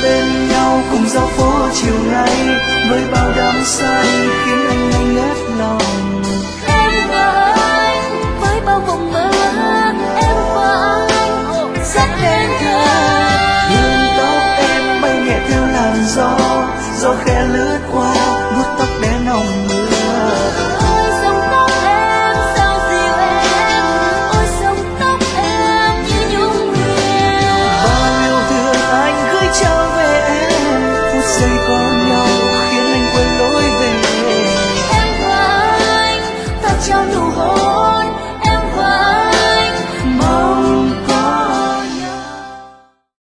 bên nhau cùng dạo phố chiều nay với bao đắm say khiến anh ngây ngất lòng.